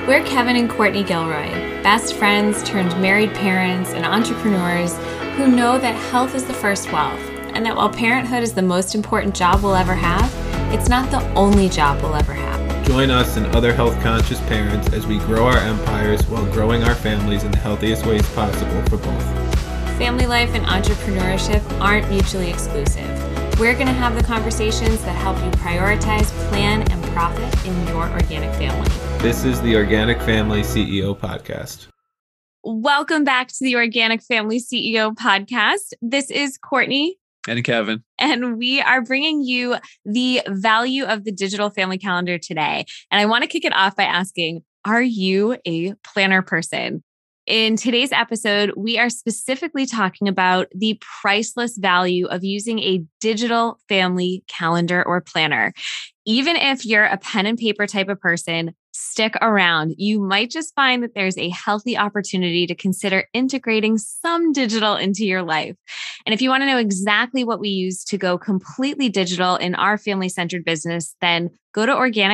We're Kevin and Courtney Gilroy, best friends turned married parents and entrepreneurs who know that health is the first wealth, and that while parenthood is the most important job we'll ever have, it's not the only job we'll ever have. Join us and other health-conscious parents as we grow our empires while growing our families in the healthiest ways possible for both. Family life and entrepreneurship aren't mutually exclusive. We're going to have the conversations that help you prioritize, plan, and profit in your organic family. This is the Organic Family CEO Podcast. Welcome back to the Organic Family CEO Podcast. This is Courtney. And Kevin. And we are bringing you the value of the digital family calendar today. And I want to kick it off by asking, are you a planner person? In today's episode, we are specifically talking about the priceless value of using a digital family calendar or planner. Even if you're a pen and paper type of person, stick around. You might just find that there's a healthy opportunity to consider integrating some digital into your life. And if you want to know exactly what we use to go completely digital in our family-centered business, then go to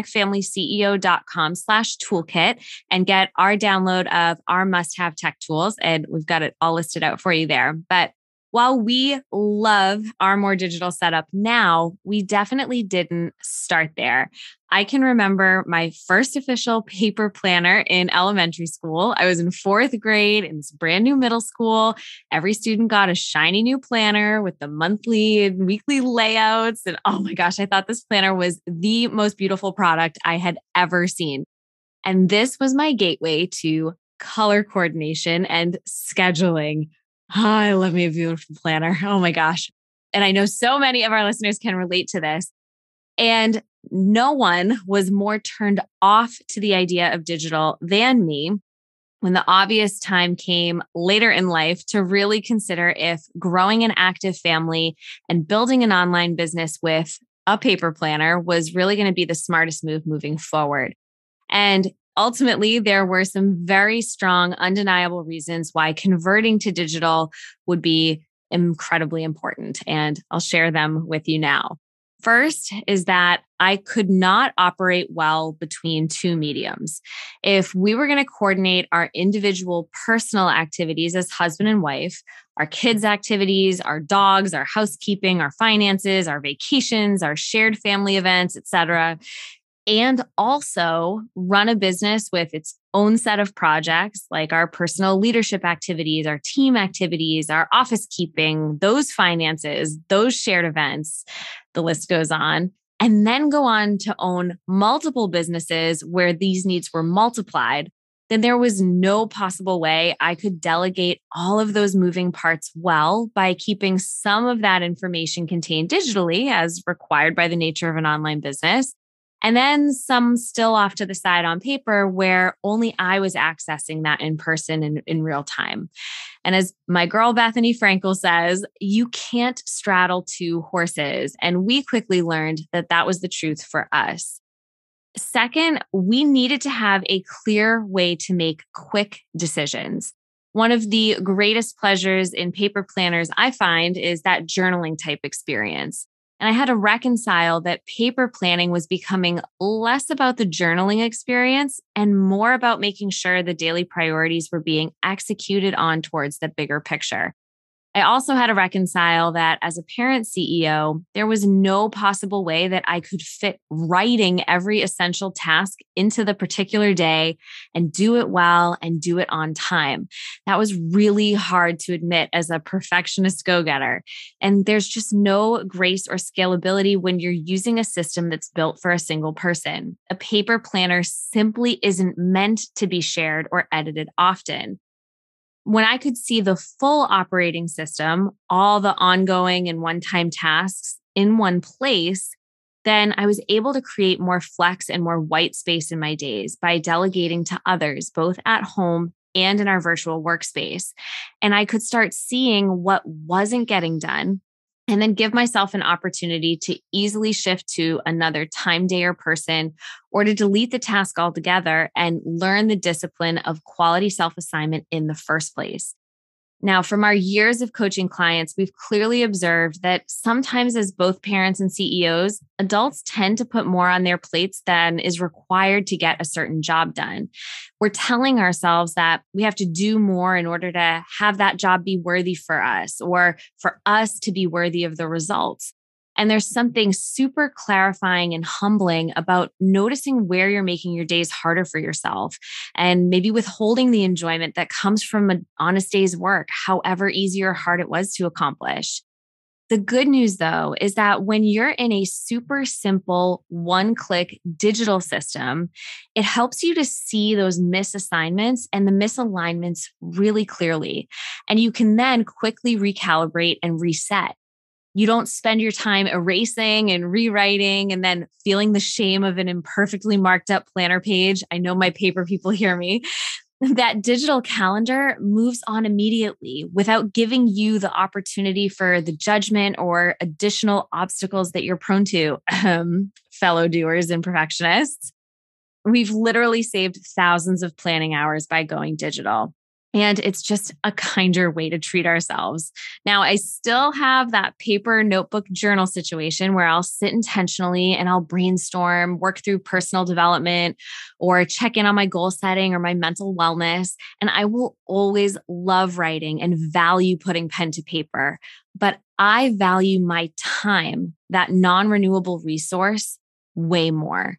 organicfamilyceo.com/toolkit and get our download of our must-have tech tools. And we've got it all listed out for you there. But while we love our more digital setup now, we definitely didn't start there. I can remember my first official paper planner in elementary school. I was in fourth grade in this brand new middle school. Every student got a shiny new planner with the monthly and weekly layouts. And oh my gosh, I thought this planner was the most beautiful product I had ever seen. And this was my gateway to color coordination and scheduling. Oh, I love me a beautiful planner. Oh my gosh. And I know so many of our listeners can relate to this. And no one was more turned off to the idea of digital than me when the obvious time came later in life to really consider if growing an active family and building an online business with a paper planner was really going to be the smartest move moving forward. And ultimately, there were some very strong, undeniable reasons why converting to digital would be incredibly important. And I'll share them with you now. First is that I could not operate well between two mediums. If we were going to coordinate our individual personal activities as husband and wife, our kids' activities, our dogs, our housekeeping, our finances, our vacations, our shared family events, etc., and also run a business with its own set of projects like our personal leadership activities, our team activities, our office keeping, those finances, those shared events, the list goes on, and then go on to own multiple businesses where these needs were multiplied, then there was no possible way I could delegate all of those moving parts well by keeping some of that information contained digitally as required by the nature of an online business. And then some still off to the side on paper where only I was accessing that in person in real time. And as my girl Bethany Frankel says, you can't straddle two horses. And we quickly learned that that was the truth for us. Second, we needed to have a clear way to make quick decisions. One of the greatest pleasures in paper planners I find is that journaling type experience. And I had to reconcile that paper planning was becoming less about the journaling experience and more about making sure the daily priorities were being executed on towards the bigger picture. I also had to reconcile that as a parent CEO, there was no possible way that I could fit writing every essential task into the particular day and do it well and do it on time. That was really hard to admit as a perfectionist go-getter. And there's just no grace or scalability when you're using a system that's built for a single person. A paper planner simply isn't meant to be shared or edited often. When I could see the full operating system, all the ongoing and one-time tasks in one place, then I was able to create more flex and more white space in my days by delegating to others, both at home and in our virtual workspace. And I could start seeing what wasn't getting done and then give myself an opportunity to easily shift to another time, day, or person, or to delete the task altogether and learn the discipline of quality self-assignment in the first place. Now, from our years of coaching clients, we've clearly observed that sometimes, as both parents and CEOs, adults tend to put more on their plates than is required to get a certain job done. We're telling ourselves that we have to do more in order to have that job be worthy for us or for us to be worthy of the results. And there's something super clarifying and humbling about noticing where you're making your days harder for yourself and maybe withholding the enjoyment that comes from an honest day's work, however easy or hard it was to accomplish. The good news, though, is that when you're in a super simple one-click digital system, it helps you to see those misassignments and the misalignments really clearly. And you can then quickly recalibrate and reset. You don't spend your time erasing and rewriting and then feeling the shame of an imperfectly marked up planner page. I know my paper people hear me. That digital calendar moves on immediately without giving you the opportunity for the judgment or additional obstacles that you're prone to, fellow doers and perfectionists. We've literally saved thousands of planning hours by going digital. And it's just a kinder way to treat ourselves. Now, I still have that paper notebook journal situation where I'll sit intentionally and I'll brainstorm, work through personal development, or check in on my goal setting or my mental wellness. And I will always love writing and value putting pen to paper. But I value my time, that non-renewable resource, way more.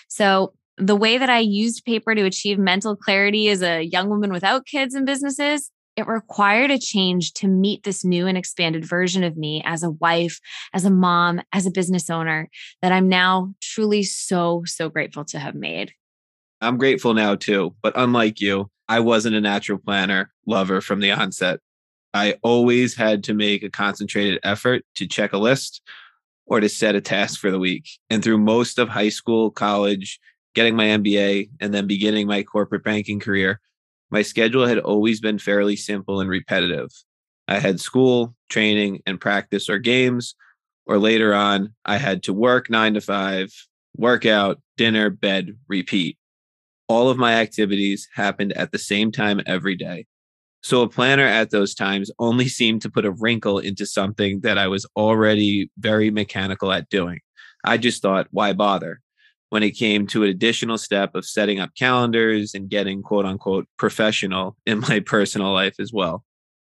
So the way that I used paper to achieve mental clarity as a young woman without kids and businesses, it required a change to meet this new and expanded version of me as a wife, as a mom, as a business owner that I'm now truly so grateful to have made. I'm grateful now too, but unlike you, I wasn't a natural planner lover from the onset. I always had to make a concentrated effort to check a list or to set a task for the week. And through most of high school, college, getting my MBA, and then beginning my corporate banking career, my schedule had always been fairly simple and repetitive. I had school, training, and practice or games, or later on, I had to work 9 to 5, workout, dinner, bed, repeat. All of my activities happened at the same time every day. So a planner at those times only seemed to put a wrinkle into something that I was already very mechanical at doing. I just thought, why bother? When it came to an additional step of setting up calendars and getting quote unquote professional in my personal life as well.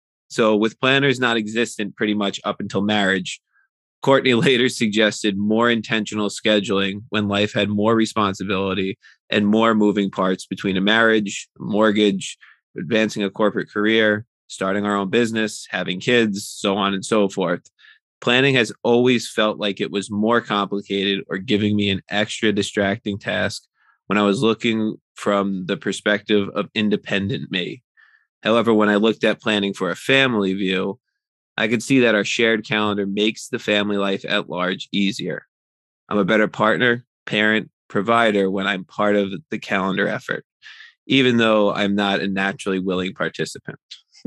So with planners not existent pretty much up until marriage, Courtney later suggested more intentional scheduling when life had more responsibility and more moving parts between a marriage, a mortgage, advancing a corporate career, starting our own business, having kids, so on and so forth. Planning has always felt like it was more complicated or giving me an extra distracting task when I was looking from the perspective of independent me. However, when I looked at planning for a family view, I could see that our shared calendar makes the family life at large easier. I'm a better partner, parent, provider when I'm part of the calendar effort, even though I'm not a naturally willing participant.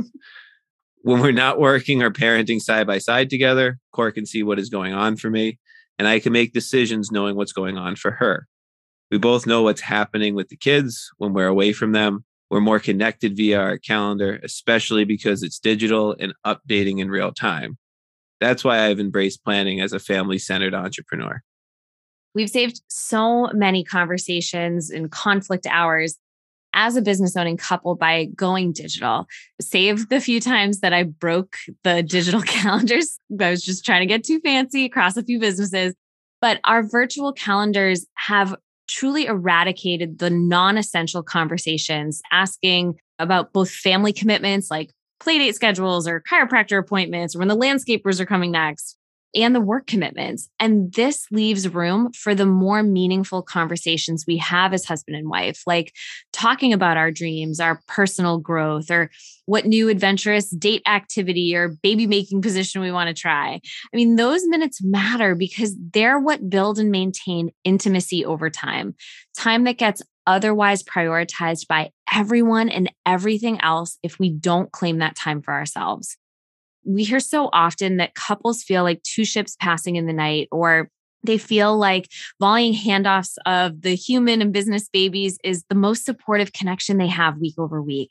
When we're not working or parenting side by side together, Cor can see what is going on for me, and I can make decisions knowing what's going on for her. We both know what's happening with the kids when we're away from them. We're more connected via our calendar, especially because it's digital and updating in real time. That's why I've embraced planning as a family-centered entrepreneur. We've saved so many conversations and conflict hours as a business owning couple by going digital. Save the few times that I broke the digital calendars. I was just trying to get too fancy across a few businesses. But our virtual calendars have truly eradicated the non-essential conversations, asking about both family commitments like playdate schedules or chiropractor appointments or when the landscapers are coming next, and the work commitments. And this leaves room for the more meaningful conversations we have as husband and wife, like talking about our dreams, our personal growth, or what new adventurous date activity or baby making position we want to try. I mean, those minutes matter because they're what build and maintain intimacy over time, time that gets otherwise prioritized by everyone and everything else if we don't claim that time for ourselves. We hear so often that couples feel like two ships passing in the night, or they feel like volleying handoffs of the human and business babies is the most supportive connection they have week over week.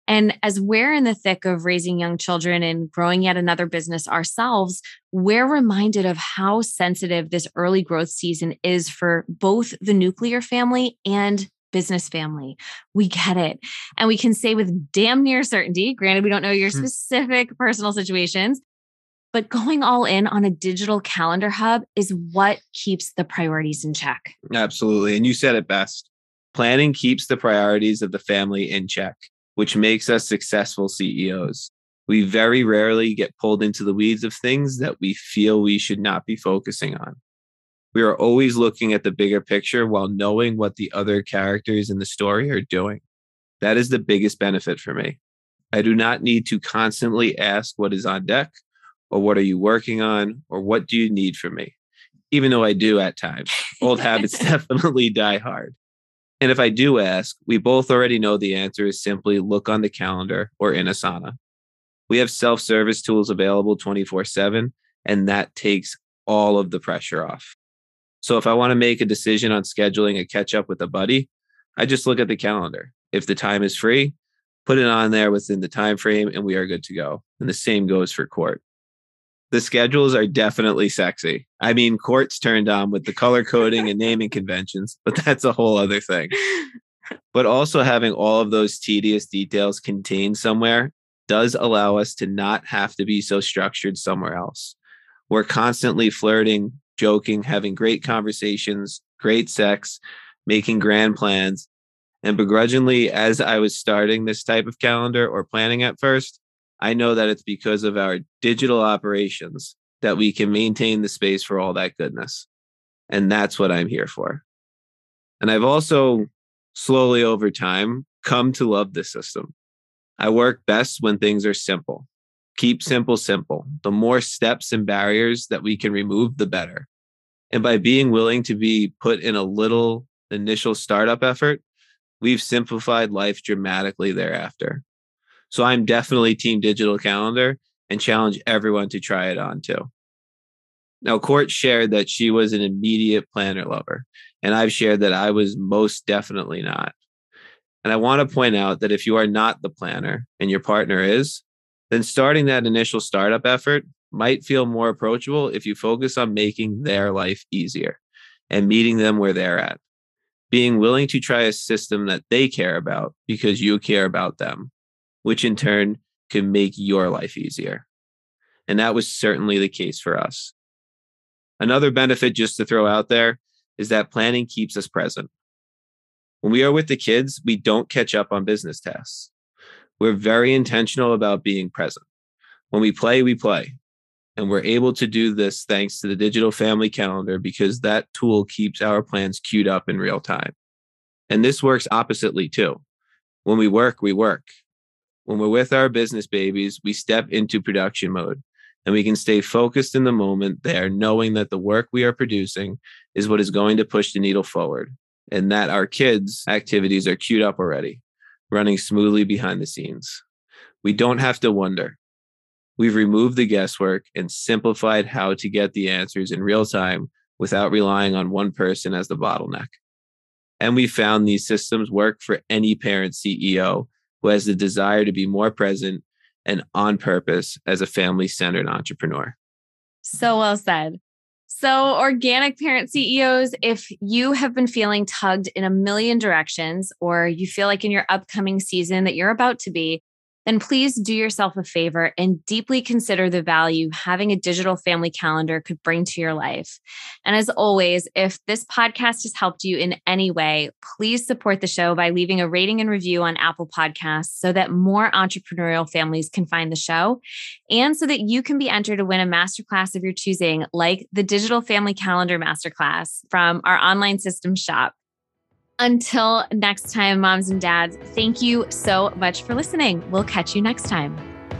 And as we're in the thick of raising young children and growing yet another business ourselves, we're reminded of how sensitive this early growth season is for both the nuclear family and business family. We get it. And we can say with damn near certainty, granted, we don't know your specific personal situations, but going all in on a digital calendar hub is what keeps the priorities in check. Absolutely. And you said it best. Planning keeps the priorities of the family in check, which makes us successful CEOs. We very rarely get pulled into the weeds of things that we feel we should not be focusing on. We are always looking at the bigger picture while knowing what the other characters in the story are doing. That is the biggest benefit for me. I do not need to constantly ask what is on deck, or what are you working on, or what do you need from me? Even though I do at times. Old habits definitely die hard. And if I do ask, we both already know the answer is simply look on the calendar or in Asana. We have self-service tools available 24/7, and that takes all of the pressure off. So if I want to make a decision on scheduling a catch up with a buddy, I just look at the calendar. If the time is free, put it on there within the time frame and we are good to go. And the same goes for Court. The schedules are definitely sexy. I mean, Court's turned on with the color coding and naming conventions, but that's a whole other thing. But also having all of those tedious details contained somewhere does allow us to not have to be so structured somewhere else. We're constantly flirting, joking, having great conversations, great sex, making grand plans. And begrudgingly, as I was starting this type of calendar or planning at first, I know that it's because of our digital operations that we can maintain the space for all that goodness. And that's what I'm here for. And I've also slowly over time come to love this system. I work best when things are simple. Keep simple, simple. The more steps and barriers that we can remove, the better. And by being willing to be put in a little initial startup effort, we've simplified life dramatically thereafter. So I'm definitely Team Digital Calendar and challenge everyone to try it on too. Now, Court shared that she was an immediate planner lover, and I've shared that I was most definitely not. And I want to point out that if you are not the planner and your partner is, then starting that initial startup effort might feel more approachable if you focus on making their life easier and meeting them where they're at. Being willing to try a system that they care about because you care about them, which in turn can make your life easier. And that was certainly the case for us. Another benefit just to throw out there is that planning keeps us present. When we are with the kids, we don't catch up on business tasks. We're very intentional about being present. When we play, we play. And we're able to do this thanks to the digital family calendar because that tool keeps our plans queued up in real time. And this works oppositely too. When we work, we work. When we're with our business babies, we step into production mode and we can stay focused in the moment there, knowing that the work we are producing is what is going to push the needle forward and that our kids' activities are queued up already, running smoothly behind the scenes. We don't have to wonder. We've removed the guesswork and simplified how to get the answers in real time without relying on one person as the bottleneck. And we found these systems work for any parent CEO who has the desire to be more present and on purpose as a family-centered entrepreneur. So well said. So organic parent CEOs, if you have been feeling tugged in a million directions, or you feel like in your upcoming season that you're about to be, then please do yourself a favor and deeply consider the value having a digital family calendar could bring to your life. And as always, if this podcast has helped you in any way, please support the show by leaving a rating and review on Apple Podcasts so that more entrepreneurial families can find the show and so that you can be entered to win a masterclass of your choosing, like the Digital Family Calendar Masterclass from our online system shop. Until next time, moms and dads, thank you so much for listening. We'll catch you next time.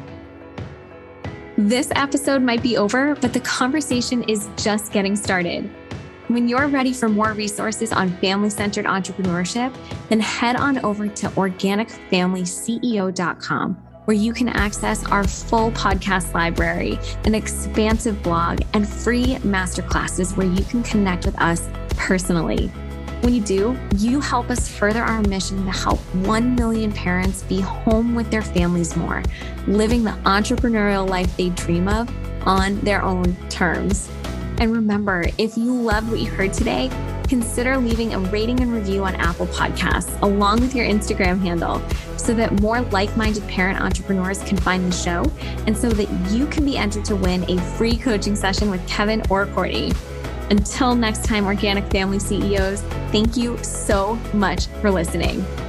This episode might be over, but the conversation is just getting started. When you're ready for more resources on family-centered entrepreneurship, then head on over to organicfamilyceo.com, where you can access our full podcast library, an expansive blog, and free masterclasses where you can connect with us personally. When you do, you help us further our mission to help 1 million parents be home with their families more, living the entrepreneurial life they dream of on their own terms. And remember, if you loved what you heard today, consider leaving a rating and review on Apple Podcasts along with your Instagram handle so that more like-minded parent entrepreneurs can find the show and so that you can be entered to win a free coaching session with Kevin or Courtney. Until next time, Organic Family CEOs, thank you so much for listening.